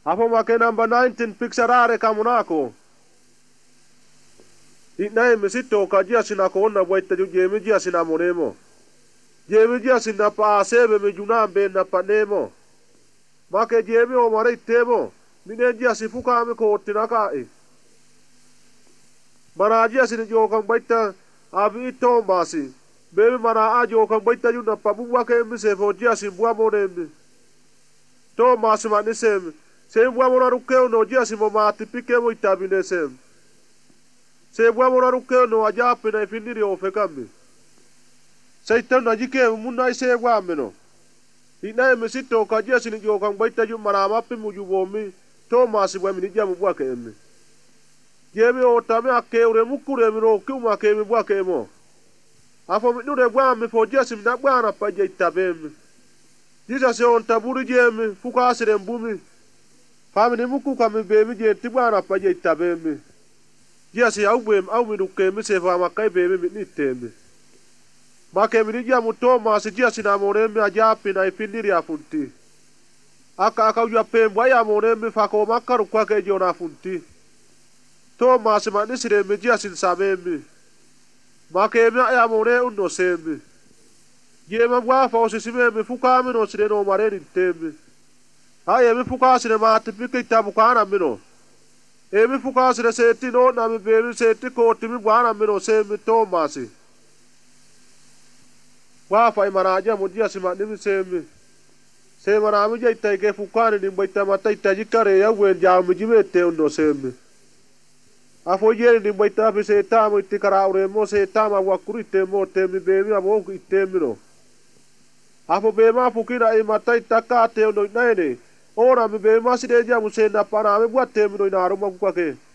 Hapo make number 19 pixarare kamunako. Inae mesito kajia sinakona waita jemi jia sinamonemo. Jemi jia sinapa asebe mejunambe na panemo. Make jemi o mare temo. Mine jia sifuka ame ko tinaka e. Mana jia sinajokan waita abi Tomasi. Bebe mana ajo kan baita yuna pabuwa ke mi se fojia simbua monemi. Tomasi manisem. Se mbua mona rukeo no jia simbo matipike mo itabinesem. Se mbua mona rukeo no ajape na ifiniri ofekami. Se itam na jike muna ise wameno. Ina mesito kajia sinijo kan baita yu maramapi mujubomi. Tomasi bwa minijia mbua ke emi. Jemi otame ake ure mukure mino kiuma ke mi bwa ke mo. Afo mi nure bwa mi fojia simna bwa na paje itabemi. Jisa se on taburi jemi fuka asire mbumi. Famini muku kami bemi je tibwa na paje itabemi. Jia se au mi duke mi se fama kai bemi mi nitemi. Make mi nijia mutoma si jia sinamoremi ajapi na ifiniri afunti. Aka uja pembwa ya moremi fako makaru kwa kejo na afunti. Toma se manisire mi jia sinsamemi. Make mi ya more uno semi. Jema bwa fa osisime mi fuka mi no sire no mareni temi. Haye mi fuka sire matipike itabu kana mino. Mi fuka sire seti no na mi bemi seti koti mi bwana mino semi Tomasi. Wafa imaraja mujia sima nimi semi. Se marami ja itaike fukani ni mbaita mata itajikare ya wen jami jimete uno semi. Afo yeri ni mbaita bi se tamo itikara ure mo se tama wakuri temo temi bemi amo itemi no. Afo bema fukira imata itaka te uno inaene. Ora mi bema sideja musena para mi buat temi no inaruma kukake.